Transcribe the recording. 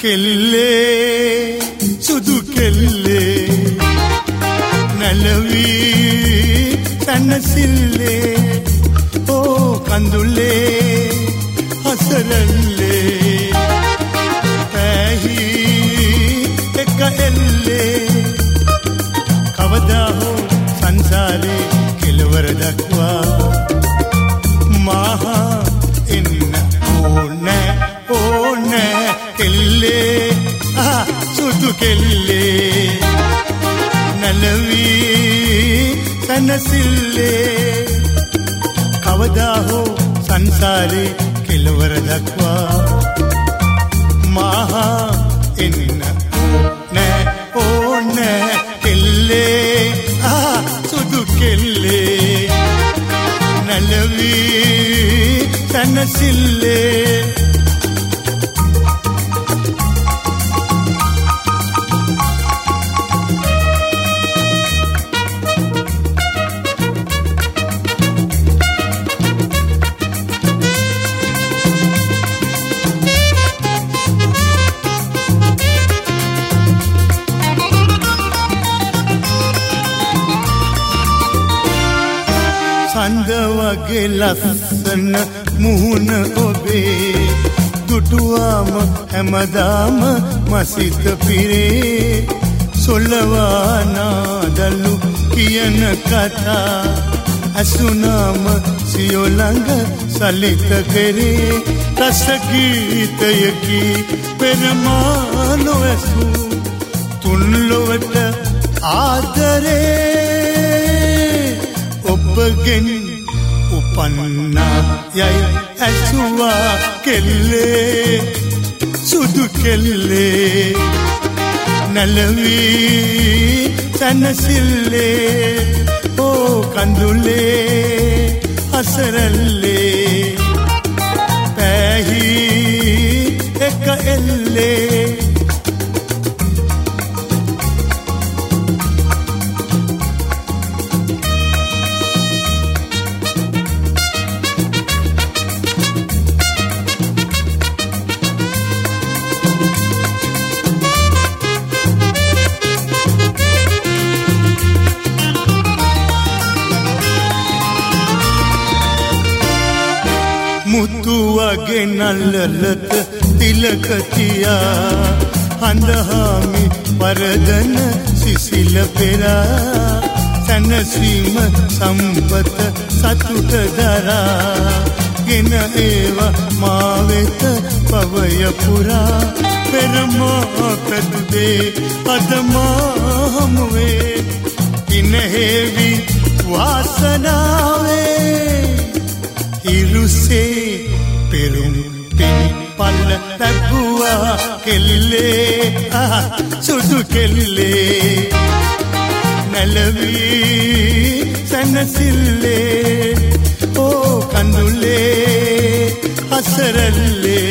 කෙල්ලේ සුදු කෙල්ලේ නැලවී තනසිල්ලේ ඕ කඳුලේ හසරල්ලේ පැහි එක එල්ලේ කවදා හෝ සංසාරේ කෙලවර දක්වා මහා එන්න ඕනෑ කෙල්ලේ සුදු කෙල්ලේ නැලවී තනසිල්ලේ කවදා හෝ සංසාරේ කෙලවර දක්වා මහා එන්න ඕනෑ කෙල්ලේ සුදු කෙල්ලේ නැලවී තනසිල්ලේ සඳ වගේ ලස්සන මුහුණ ඔබේ දුටුවාම හැමදාම මසිත පිරේ සොල්ලවානාදලු කියන කතා ඇසුනාම සියෝ ළඟ සලිත කරේ රස ගීතයකි පෙරමා නොඇසු තුන්ලොවට ආදරේ ඔබගෙන් උපන්නා යයි ඇසුවා කෙල්ලේ සුදු කෙල්ලේ නැලවී තනසිල්ලේ ඕ කඳුලේ හසරල්ලේ පැහි එක එල්ලේ මුතු වගේ නල්ලලත තිලක තියා හඳහාමි වරදන සිසිල පෙරා සැනසීම සම්පත සතුට දරා ගෙන ඒවා මා වෙත පවය පුරා පෙරමා පැතුදේ අද මා හමුවේ ඉනහෙවි වාසනාවේ ඉරුසේ පෙරුම් පින් පල්ල ලැබුවා කෙල්ලේ සුදු කෙල්ලේ නැලවී සැනසිල්ලේ ඕ කඳුලේ හසරල්ලේ